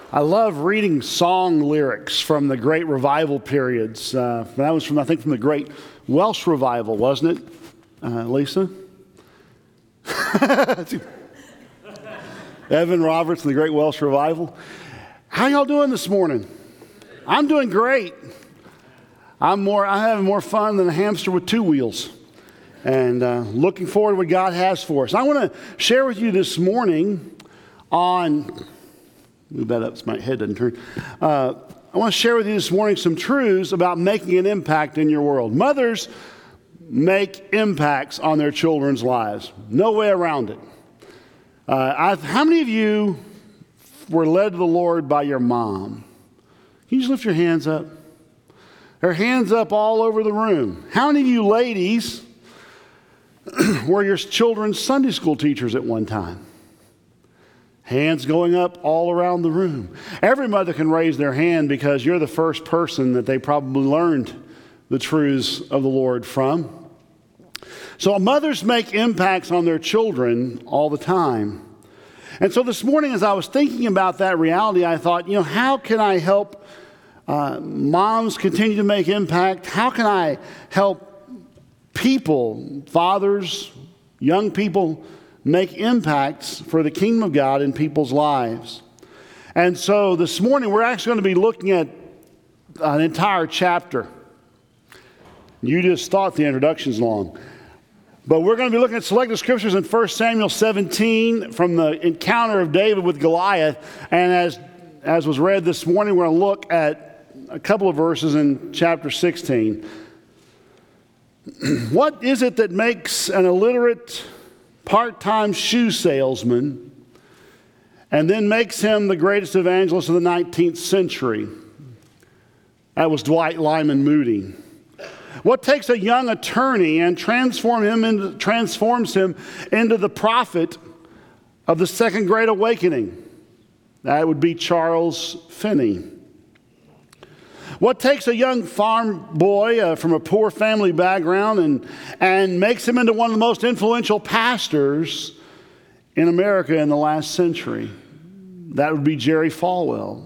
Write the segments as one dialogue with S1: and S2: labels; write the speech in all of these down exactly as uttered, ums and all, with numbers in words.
S1: I love reading song lyrics from the great revival periods. Uh, that was from, I think, from the great Welsh revival, wasn't it, uh, Lisa? Evan Roberts and the great Welsh revival. How y'all doing this morning? I'm doing great. I'm more. I'm having more fun than a hamster with two wheels, and uh, looking forward to what God has for us. I want to share with you this morning on. Move that up so my head doesn't turn. Uh, I want to share with you this morning some truths about making an impact in your world. Mothers make impacts on their children's lives. No way around it. Uh, I've, how many of you were led to the Lord by your mom? Can you just lift your hands up? Her hands up all over the room. How many of you ladies were your children's Sunday school teachers at one time? Hands going up all around the room. Every mother can raise their hand because you're the first person that they probably learned the truths of the Lord from. So mothers make impacts on their children all the time. And so this morning, as I was thinking about that reality, I thought, you know, how can I help uh, moms continue to make impact? How can I help people, fathers, young people, make impacts for the kingdom of God in people's lives? And so this morning, we're actually going to be looking at an entire chapter. You just thought the introduction's long. But we're going to be looking at selected scriptures in First Samuel seventeen from the encounter of David with Goliath. And as, as was read this morning, we're going to look at a couple of verses in chapter sixteen. What is it that makes an illiterate part-time shoe salesman and then makes him the greatest evangelist of the nineteenth century? That was Dwight Lyman Moody. What takes a young attorney and transform him into, transforms him into the prophet of the Second Great Awakening? That would be Charles Finney. What takes a young farm boy uh, from a poor family background and, and makes him into one of the most influential pastors in America in the last century? That would be Jerry Falwell.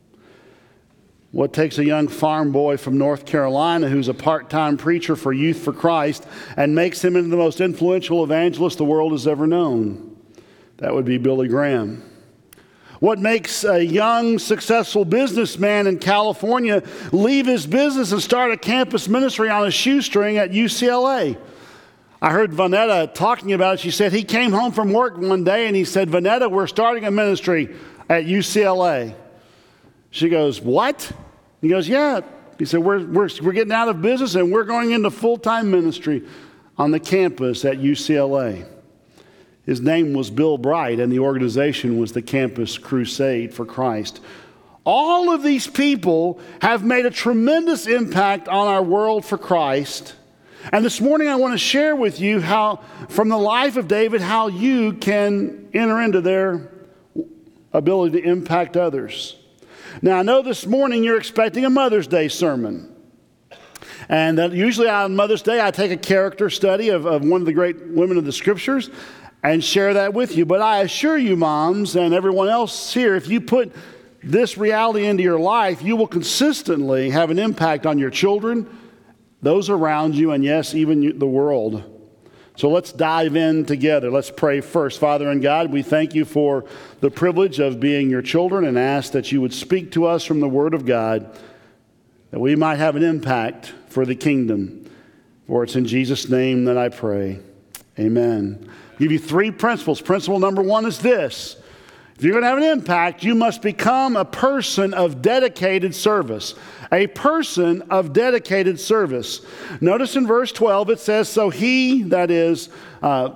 S1: What takes a young farm boy from North Carolina who's a part-time preacher for Youth for Christ and makes him into the most influential evangelist the world has ever known? That would be Billy Graham. What makes a young, successful businessman in California leave his business and start a campus ministry on a shoestring at U C L A? I heard Vanetta talking about it. She said he came home from work one day and he said, "Vanetta, we're starting a ministry at U C L A." She goes, "What?" He goes, "Yeah." He said, we're, we're, we're getting out of business and we're going into full-time ministry on the campus at U C L A. His name was Bill Bright, and the organization was the Campus Crusade for Christ. All of these people have made a tremendous impact on our world for Christ. And this morning I want to share with you how, from the life of David, how you can enter into their ability to impact others. Now, I know this morning you're expecting a Mother's Day sermon. And that usually on Mother's Day I take a character study of, of one of the great women of the Scriptures and share that with you. But I assure you, moms and everyone else here, if you put this reality into your life, you will consistently have an impact on your children, those around you, and yes, even you, the world. So let's dive in together. Let's pray first. Father in God, we thank you for the privilege of being your children and ask that you would speak to us from the Word of God, that we might have an impact for the kingdom. For it's in Jesus' name that I pray. Amen. I'll give you three principles. Principle number one is this. If you're going to have an impact, you must become a person of dedicated service. A person of dedicated service. Notice in verse twelve it says, "So he," that is, uh,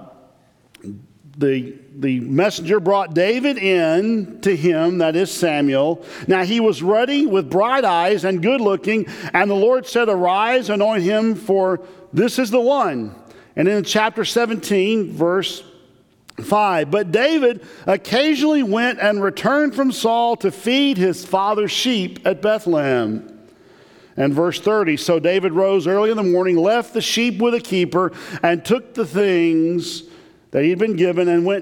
S1: the, the messenger brought David in to him, that is Samuel. Now he was ruddy with bright eyes and good looking, and the Lord said, "Arise, anoint him, for this is the one." And in chapter seventeen, verse five, "But David occasionally went and returned from Saul to feed his father's sheep at Bethlehem." And verse thirty, "So David rose early in the morning, left the sheep with a keeper, and took the things that he'd been given and went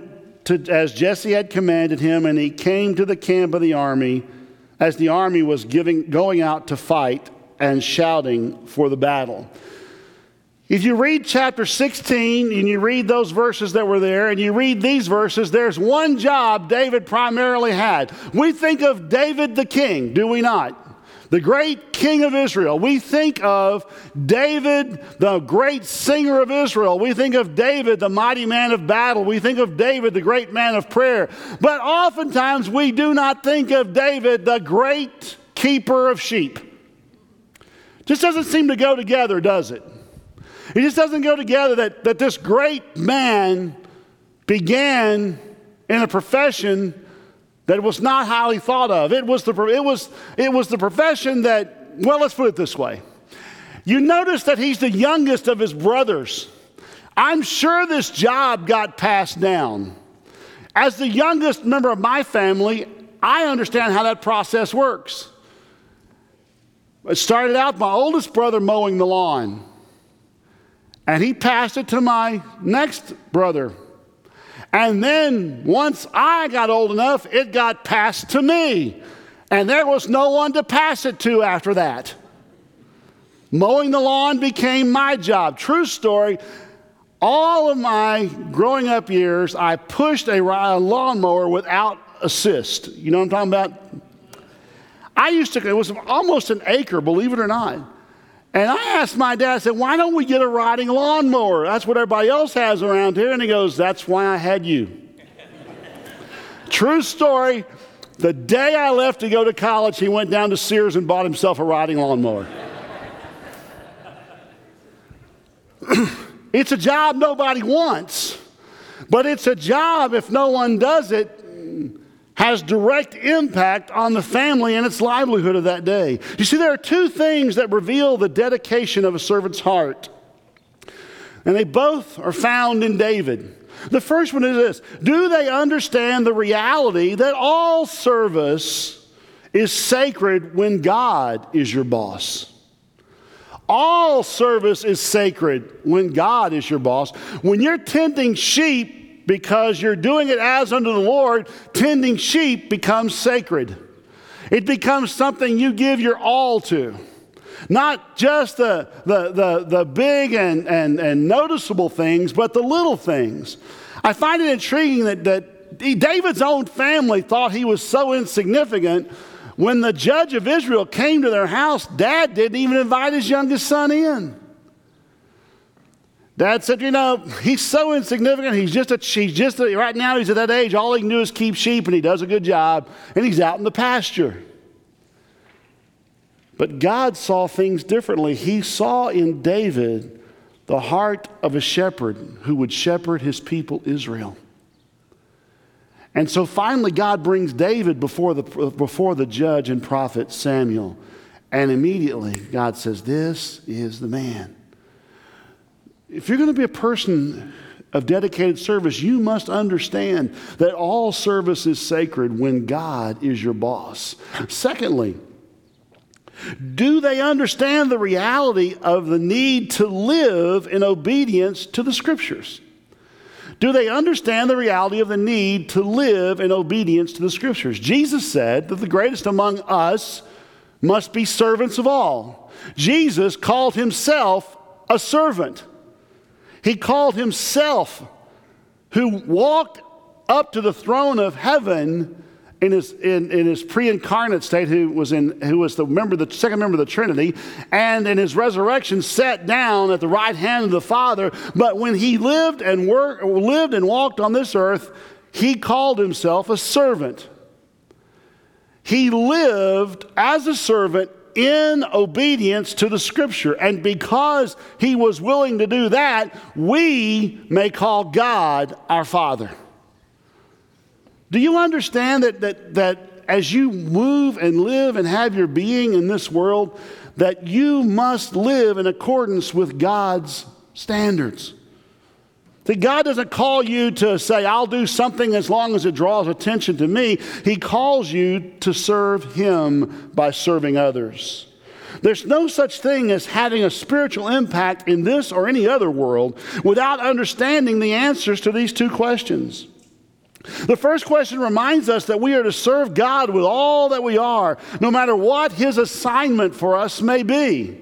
S1: to, as Jesse had commanded him, and he came to the camp of the army as the army was giving, going out to fight and shouting for the battle. If you read chapter sixteen and you read those verses that were there and you read these verses, there's one job David primarily had. We think of David the king, do we not? The great king of Israel. We think of David, the great singer of Israel. We think of David, the mighty man of battle. We think of David, the great man of prayer. But oftentimes we do not think of David, the great keeper of sheep. Just doesn't seem to go together, does it? It just doesn't go together that, that this great man began in a profession that was not highly thought of. It was the, it was, it was the profession that, well, let's put it this way. You notice that he's the youngest of his brothers. I'm sure this job got passed down. As the youngest member of my family, I understand how that process works. It started out my oldest brother mowing the lawn, and he passed it to my next brother. And then once I got old enough, it got passed to me. And there was no one to pass it to after that. Mowing the lawn became my job. True story. All of my growing up years, I pushed a lawnmower without assist. You know what I'm talking about? I used to, it was almost an acre, believe it or not. And I asked my dad, I said, why don't we get a riding lawnmower? That's what everybody else has around here. And he goes, that's why I had you. True story. The day I left to go to college, he went down to Sears and bought himself a riding lawnmower. It's a job nobody wants. But it's a job, if no one does it, has direct impact on the family and its livelihood of that day. You see, there are two things that reveal the dedication of a servant's heart. And they both are found in David. The first one is this: do they understand the reality that all service is sacred when God is your boss? All service is sacred when God is your boss. When you're tending sheep, because you're doing it as unto the Lord, tending sheep becomes sacred. It becomes something you give your all to. Not just the, the, the, the big and, and, and noticeable things, but the little things. I find it intriguing that, that David's own family thought he was so insignificant. When the judge of Israel came to their house, Dad didn't even invite his youngest son in. Dad said, you know, he's so insignificant. He's just a, he's just a, right now he's at that age, all he can do is keep sheep, and he does a good job, and he's out in the pasture. But God saw things differently. He saw in David the heart of a shepherd who would shepherd his people Israel. And so finally God brings David before the, before the judge and prophet Samuel. And immediately God says, this is the man. If you're going to be a person of dedicated service, you must understand that all service is sacred when God is your boss. Secondly, do they understand the reality of the need to live in obedience to the Scriptures? Do they understand the reality of the need to live in obedience to the Scriptures? Jesus said that the greatest among us must be servants of all. Jesus called himself a servant. He called himself, who walked up to the throne of heaven in his, in, in his pre-incarnate state, who was, in, who was the, member, the second member of the Trinity, and in his resurrection sat down at the right hand of the Father. But when he lived and worked, lived and walked on this earth, he called himself a servant. He lived as a servant in obedience to the Scripture. And because he was willing to do that, we may call God our Father. Do you understand that, that, that as you move and live and have your being in this world, that you must live in accordance with God's standards? That God doesn't call you to say, I'll do something as long as it draws attention to me. He calls you to serve Him by serving others. There's no such thing as having a spiritual impact in this or any other world without understanding the answers to these two questions. The first question reminds us that we are to serve God with all that we are, no matter what his assignment for us may be.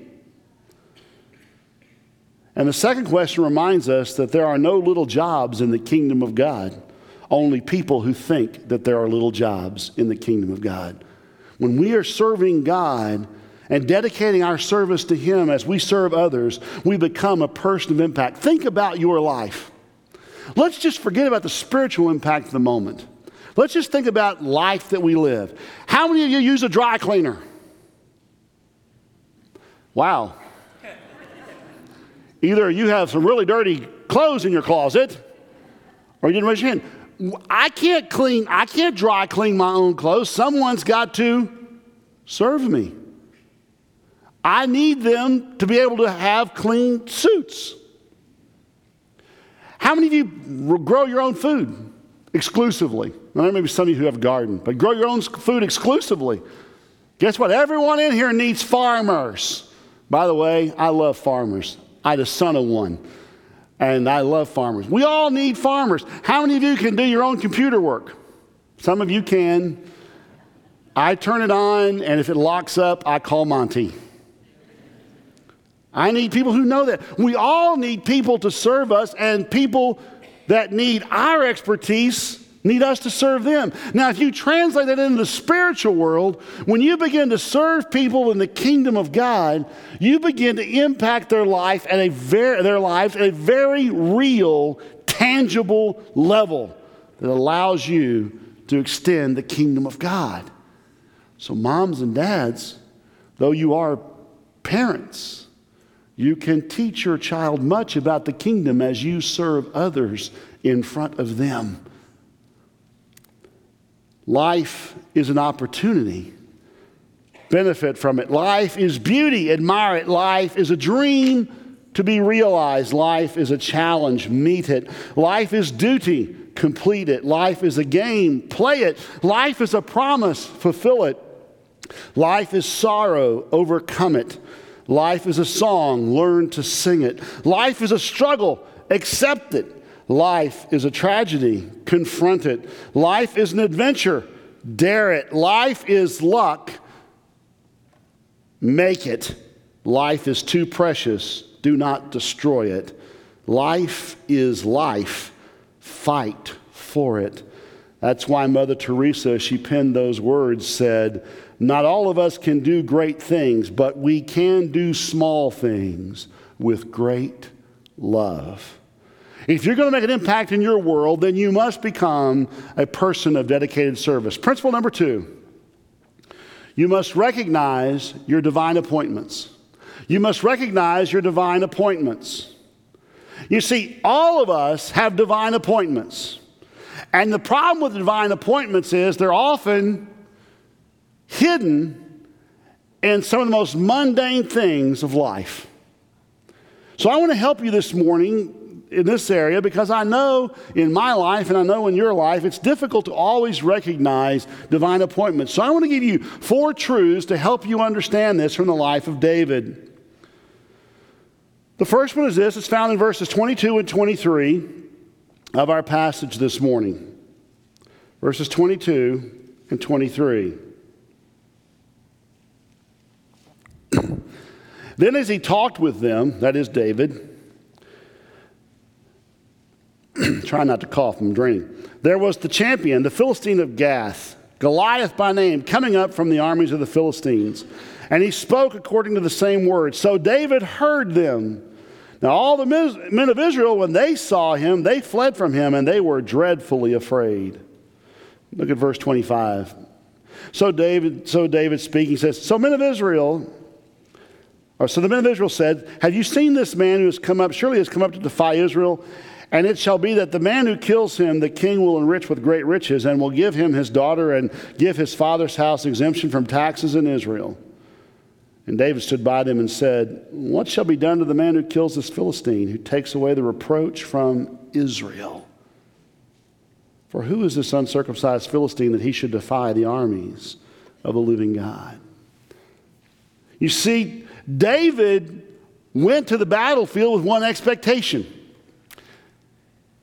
S1: And the second question reminds us that there are no little jobs in the kingdom of God, only people who think that there are little jobs in the kingdom of God. When we are serving God and dedicating our service to him as we serve others, we become a person of impact. Think about your life. Let's just forget about the spiritual impact of the moment. Let's just think about life that we live. How many of you use a dry cleaner? Wow. Either you have some really dirty clothes in your closet, or you didn't raise your hand. I can't clean, I can't dry clean my own clothes. Someone's got to serve me. I need them to be able to have clean suits. How many of you grow your own food exclusively? Well, maybe some of you who have a garden, but grow your own food exclusively. Guess what? Everyone in here needs farmers. By the way, I love farmers. I had a son of one, and I love farmers. We all need farmers. How many of you can do your own computer work? Some of you can. I turn it on, and if it locks up, I call Monty. I need people who know that. We all need people to serve us, and people that need our expertise need us to serve them. Now, if you translate that into the spiritual world, when you begin to serve people in the kingdom of God, you begin to impact their life at a very, their lives at a very real, tangible level that allows you to extend the kingdom of God. So moms and dads, though you are parents, you can teach your child much about the kingdom as you serve others in front of them. Life is an opportunity. Benefit from it. Life is beauty. Admire it. Life is a dream to be realized. Life is a challenge. Meet it. Life is duty. Complete it. Life is a game. Play it. Life is a promise. Fulfill it. Life is sorrow. Overcome it. Life is a song. Learn to sing it. Life is a struggle. Accept it. Life is a tragedy. Confront it. Life is an adventure. Dare it. Life is luck. Make it. Life is too precious. Do not destroy it. Life is life. Fight for it. That's why Mother Teresa, she penned those words, said, "Not all of us can do great things, but we can do small things with great love." If you're going to make an impact in your world, then you must become a person of dedicated service. Principle number two, you must recognize your divine appointments. You must recognize your divine appointments. You see, all of us have divine appointments. And the problem with divine appointments is they're often hidden in some of the most mundane things of life. So I want to help you this morning in this area, because I know in my life and I know in your life, it's difficult to always recognize divine appointments. So I want to give you four truths to help you understand this from the life of David. The first one is this. It's found in verses twenty-two and twenty-three of our passage this morning. Verses twenty-two and twenty-three. Then as he talked with them, that is David, try not to cough, I'm draining. There was the champion, the Philistine of Gath, Goliath by name, coming up from the armies of the Philistines. And he spoke according to the same words. So David heard them. Now all the men of Israel, when they saw him, they fled from him, and they were dreadfully afraid. Look at verse twenty-five. So David, so David speaking says, so men of Israel, or so the men of Israel said, have you seen this man who has come up? Surely he has come up to defy Israel. And it shall be that the man who kills him, the king will enrich with great riches, and will give him his daughter, and give his father's house exemption from taxes in Israel. And David stood by them and said, what shall be done to the man who kills this Philistine, who takes away the reproach from Israel? For who is this uncircumcised Philistine that he should defy the armies of the living God? You see, David went to the battlefield with one expectation.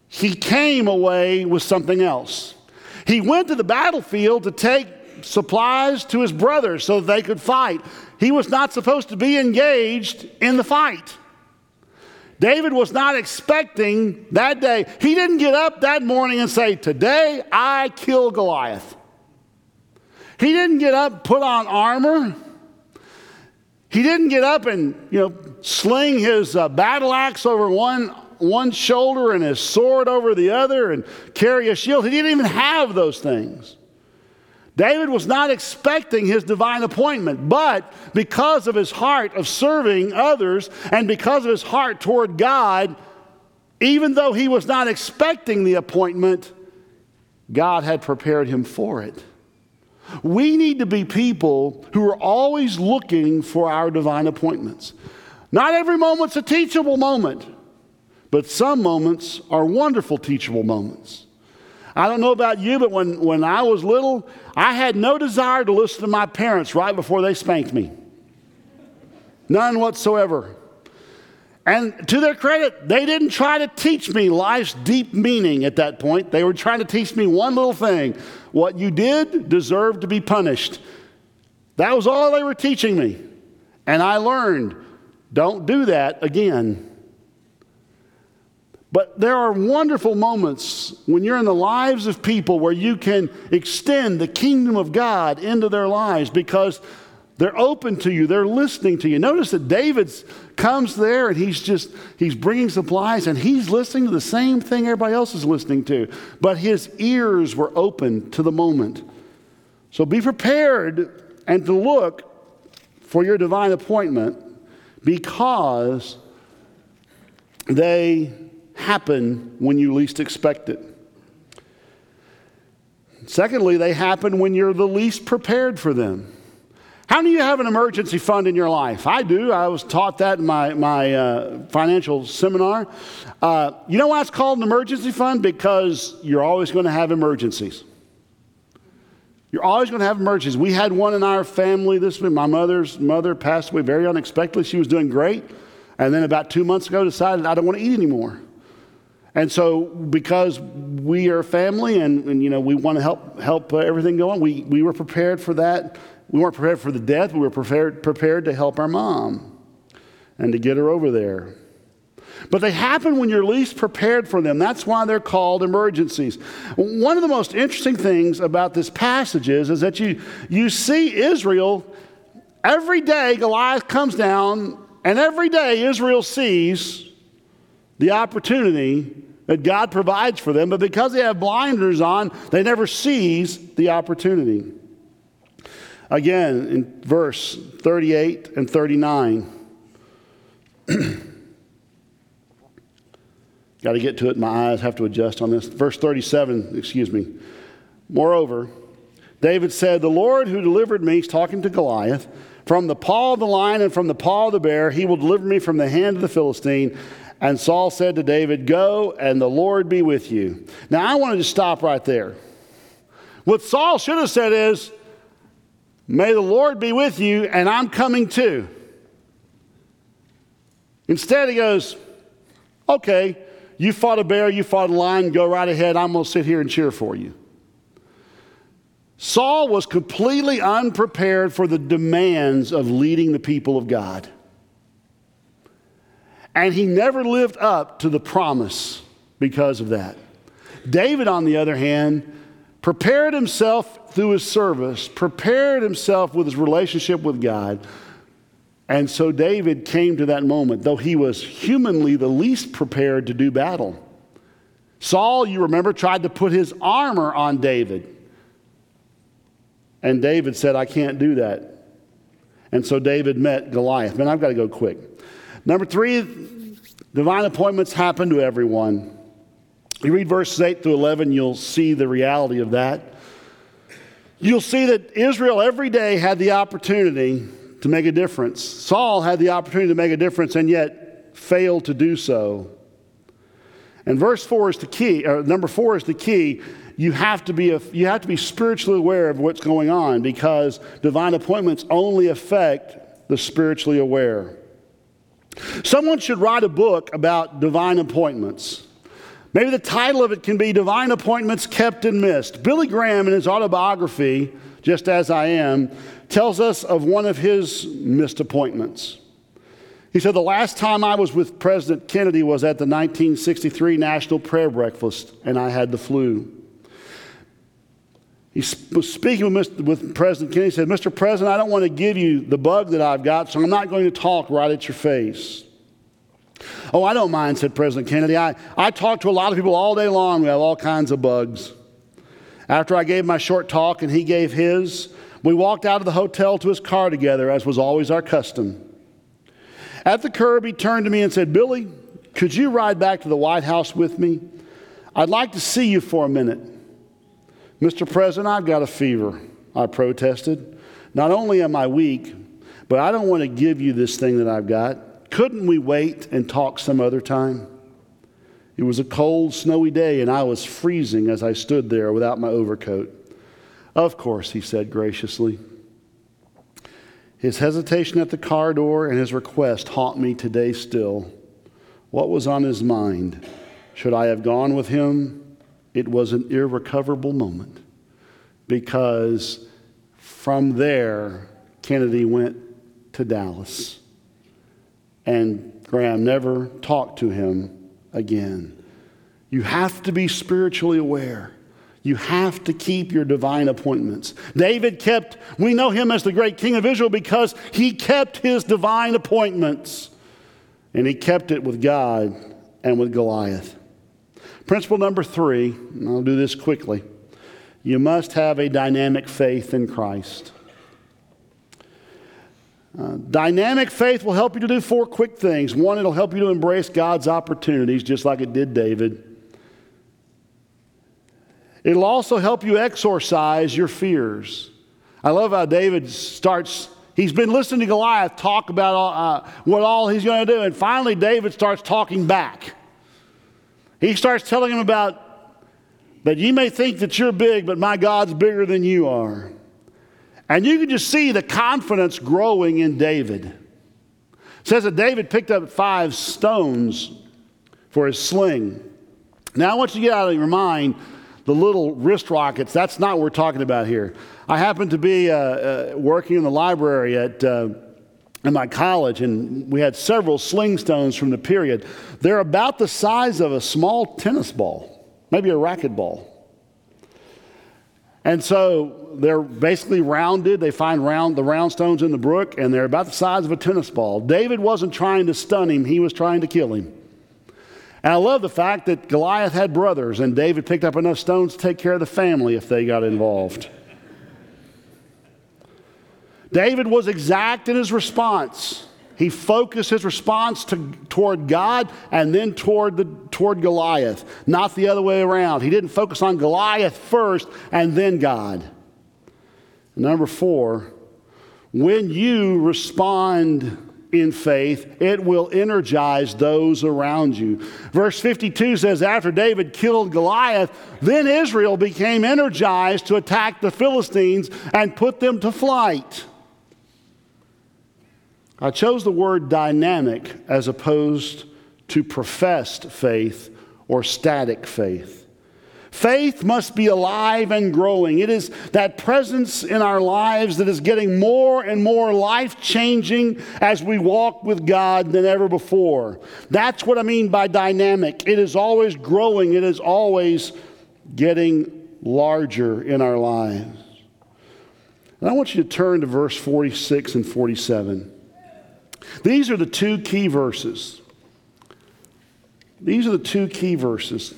S1: he came away with something else. He went to the battlefield to take supplies to his brothers so that they could fight. He was not supposed to be engaged in the fight. David was not expecting that day. He didn't get up that morning and say, today I kill Goliath. He didn't get up, put on armor. He didn't get up and, you know, sling his uh, battle axe over one, one shoulder and his sword over the other and carry a shield. He didn't even have those things. David was not expecting his divine appointment, but because of his heart of serving others and because of his heart toward God, even though he was not expecting the appointment, God had prepared him for it. We need to be people who are always looking for our divine appointments. Not every moment's a teachable moment, but some moments are wonderful teachable moments. I don't know about you, but when, when I was little, I had no desire to listen to my parents right before they spanked me. None whatsoever. And to their credit, they didn't try to teach me life's deep meaning at that point. They were trying to teach me one little thing. What you did deserved to be punished. That was all they were teaching me. And I learned, don't do that again. But there are wonderful moments when you're in the lives of people where you can extend the kingdom of God into their lives because they're open to you. They're listening to you. Notice that David comes there and he's just, he's bringing supplies and he's listening to the same thing everybody else is listening to. But his ears were open to the moment. So be prepared and to look for your divine appointment because they happen when you least expect it. Secondly, they happen when you're the least prepared for them. How many of you have an emergency fund in your life? I do. I was taught that in my, my uh, financial seminar. Uh, you know why it's called an emergency fund? Because you're always going to have emergencies. You're always going to have emergencies. We had one in our family this week. My mother's mother passed away very unexpectedly. She was doing great. And then about two months ago decided I don't want to eat anymore. And so because we are family and, and you know, we want to help help uh, everything go on, we, we were prepared for that. We weren't prepared for the death. We were prepared, prepared to help our mom and to get her over there. But they happen when you're least prepared for them. That's why they're called emergencies. One of the most interesting things about this passage is, is that you, you see Israel, every day Goliath comes down, and every day Israel sees the opportunity that God provides for them, but because they have blinders on, they never seize the opportunity. Again, in verse thirty-eight and thirty-nine. Got to get to it. My eyes have to adjust on this. Verse thirty-seven, excuse me. Moreover, David said, the Lord who delivered me, he's talking to Goliath, from the paw of the lion and from the paw of the bear, he will deliver me from the hand of the Philistine. And Saul said to David, go, and the Lord be with you. Now, I wanted to stop right there. What Saul should have said is, may the Lord be with you, and I'm coming too. Instead, he goes, okay, you fought a bear, you fought a lion, go right ahead. I'm going to sit here and cheer for you. Saul was completely unprepared for the demands of leading the people of God. And he never lived up to the promise because of that. David, on the other hand, prepared himself through his service, prepared himself with his relationship with God. And so David came to that moment, though he was humanly the least prepared to do battle. Saul, you remember, tried to put his armor on David. And David said, I can't do that. And so David met Goliath. Man, I've got to go quick. Number three, divine appointments happen to everyone. You read verses eight through eleven, you'll see the reality of that. You'll see that Israel every day had the opportunity to make a difference. Saul had the opportunity to make a difference and yet failed to do so. And verse four is the key, or number four is the key. You have to be a, you have to be spiritually aware of what's going on because divine appointments only affect the spiritually aware. Someone should write a book about divine appointments. Maybe the title of it can be Divine Appointments Kept and Missed. Billy Graham, in his autobiography, Just As I Am, tells us of one of his missed appointments. He said, the last time I was with President Kennedy was at the nineteen sixty-three National Prayer Breakfast, and I had the flu. He was speaking with, with President Kennedy. He said, Mister President, I don't want to give you the bug that I've got, so I'm not going to talk right at your face. Oh, I don't mind, said President Kennedy. I, I talk to a lot of people all day long. We have all kinds of bugs. After I gave my short talk and he gave his, we walked out of the hotel to his car together, as was always our custom. At the curb, he turned to me and said, Billy, could you ride back to the White House with me? I'd like to see you for a minute. Mister President, I've got a fever, I protested. Not only am I weak, but I don't want to give you this thing that I've got. Couldn't we wait and talk some other time? It was a cold, snowy day, and I was freezing as I stood there without my overcoat. Of course, he said graciously. His hesitation at the car door and his request haunt me today still. What was on his mind? Should I have gone with him? It was an irrecoverable moment, because from there, Kennedy went to Dallas. And Graham never talked to him again. You have to be spiritually aware. You have to keep your divine appointments. David kept, we know him as the great king of Israel because he kept his divine appointments. And he kept it with God and with Goliath. Principle number three, and I'll do this quickly. You must have a dynamic faith in Christ. Uh, dynamic faith will help you to do four quick things. One, it'll help you to embrace God's opportunities, just like it did David. It'll also help you exorcise your fears. I love how David starts, he's been listening to Goliath talk about all, uh, what all he's going to do, and finally David starts talking back. He starts telling him about that you may think that you're big, but my God's bigger than you are. And you can just see the confidence growing in David. It says that David picked up five stones for his sling. Now I want you to get out of your mind the little wrist rockets. That's not what we're talking about here. I happened to be uh, uh, working in the library at uh, in my college, and we had several sling stones from the period. They're about the size of a small tennis ball, maybe a racquetball. And so they're basically rounded. They find round the round stones in the brook, and they're about the size of a tennis ball. David wasn't trying to stun him. He was trying to kill him. And I love the fact that Goliath had brothers, and David picked up enough stones to take care of the family if they got involved. David was exact in his response. He focused his response to, toward God and then toward, the, toward Goliath, not the other way around. He didn't focus on Goliath first and then God. Number four, when you respond in faith, it will energize those around you. Verse fifty-two says, after David killed Goliath, then Israel became energized to attack the Philistines and put them to flight. I chose the word dynamic as opposed to professed faith or static faith. Faith must be alive and growing. It is that presence in our lives that is getting more and more life-changing as we walk with God than ever before. That's what I mean by dynamic. It is always growing. It is always getting larger in our lives. And I want you to turn to verse forty-six and forty-seven. These are the two key verses. These are the two key verses.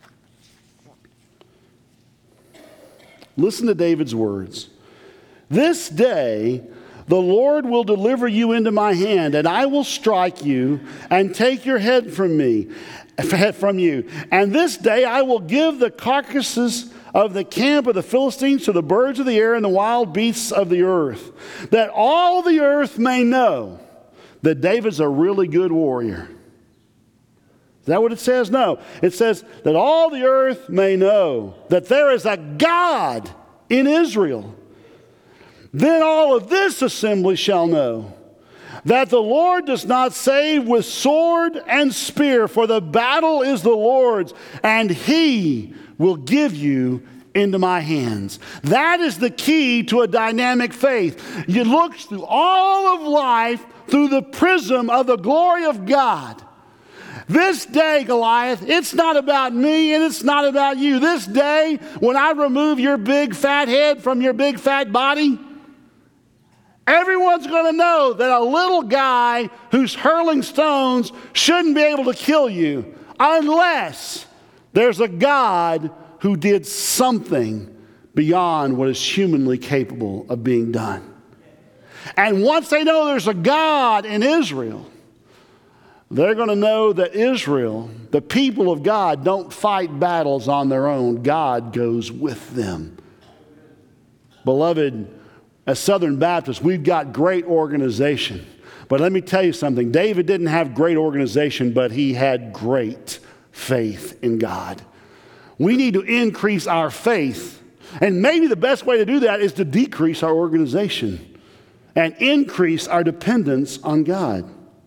S1: Listen to David's words. This day the Lord will deliver you into my hand, and I will strike you and take your head from me, from you. And this day I will give the carcasses of the camp of the Philistines to the birds of the air and the wild beasts of the earth, that all the earth may know that David's a really good warrior. Is that what it says? No. It says that all the earth may know that there is a God in Israel. Then all of this assembly shall know that the Lord does not save with sword and spear, for the battle is the Lord's, and he will give you into my hands. That is the key to a dynamic faith. You look through all of life through the prism of the glory of God. This day, Goliath, it's not about me and it's not about you. This day, when I remove your big fat head from your big fat body, everyone's going to know that a little guy who's hurling stones shouldn't be able to kill you unless there's a God who did something beyond what is humanly capable of being done. And once they know there's a God in Israel, they're going to know that Israel, the people of God, don't fight battles on their own. God goes with them. Beloved, as Southern Baptists, we've got great organization. But let me tell you something. David didn't have great organization, but he had great faith in God. We need to increase our faith. And maybe the best way to do that is to decrease our organization and increase our dependence on God.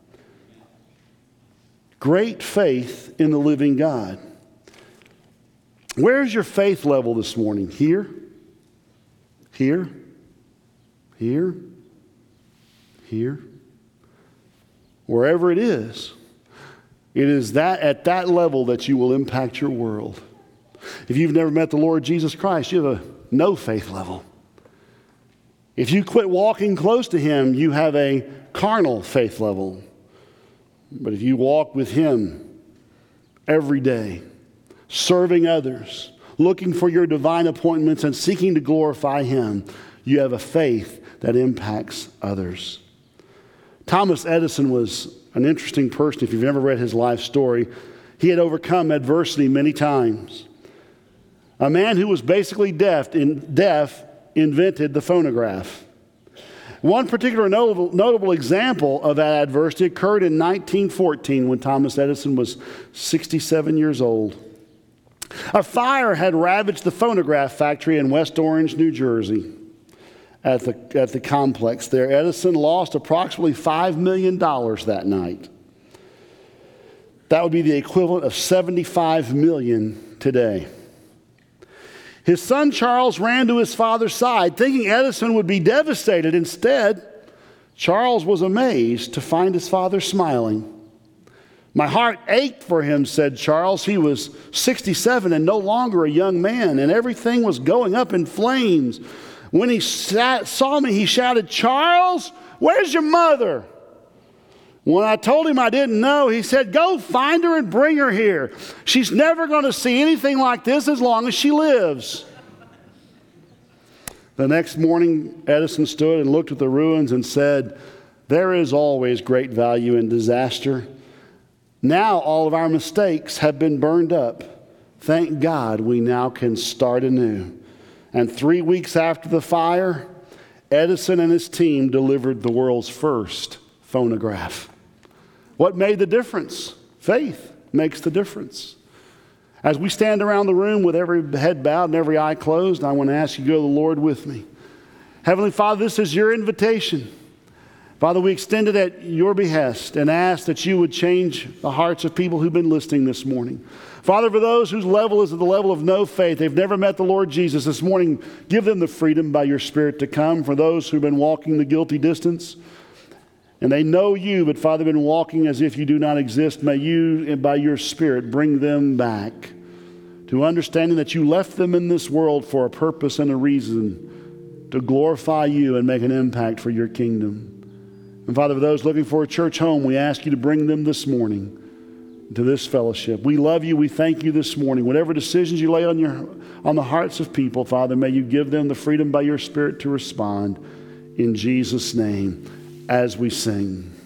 S1: Great faith in the living God. Where's your faith level this morning? Here? Here? Here? Here? Wherever it is, it is that at that level that you will impact your world. If you've never met the Lord Jesus Christ, you have a no faith level. If you quit walking close to him, you have a carnal faith level. But if you walk with him every day, serving others, looking for your divine appointments and seeking to glorify him, you have a faith that impacts others. Thomas Edison was an interesting person. If you've never read his life story, he had overcome adversity many times. A man who was basically deaf, in, deaf invented the phonograph. One particular notable, notable example of that adversity occurred in nineteen fourteen when Thomas Edison was sixty-seven years old. A fire had ravaged the phonograph factory in West Orange, New Jersey. At the, at the complex there, Edison lost approximately five million dollars that night. That would be the equivalent of seventy-five million dollars today. His son Charles ran to his father's side, thinking Edison would be devastated. Instead, Charles was amazed to find his father smiling. My heart ached for him, said Charles. He was sixty-seven and no longer a young man, and everything was going up in flames. When he sat, saw me, he shouted, "Charles, where's your mother?" When I told him I didn't know, he said, "Go find her and bring her here. She's never going to see anything like this as long as she lives." The next morning, Edison stood and looked at the ruins and said, "There is always great value in disaster. Now all of our mistakes have been burned up. Thank God we now can start anew." And three weeks after the fire, Edison and his team delivered the world's first phonograph. What made the difference? Faith makes the difference. As we stand around the room with every head bowed and every eye closed, I want to ask you to go to the Lord with me. Heavenly Father, this is your invitation. Father, we extend it at your behest and ask that you would change the hearts of people who've been listening this morning. Father, for those whose level is at the level of no faith, they've never met the Lord Jesus this morning, give them the freedom by your Spirit to come. For those who've been walking the guilty distance, and they know you, but Father, been walking as if you do not exist, may you, by your Spirit, bring them back to understanding that you left them in this world for a purpose and a reason to glorify you and make an impact for your kingdom. And Father, for those looking for a church home, we ask you to bring them this morning to this fellowship. We love you. We thank you this morning. Whatever decisions you lay on your on the hearts of people, Father, may you give them the freedom by your Spirit to respond. In Jesus' name, as we sing.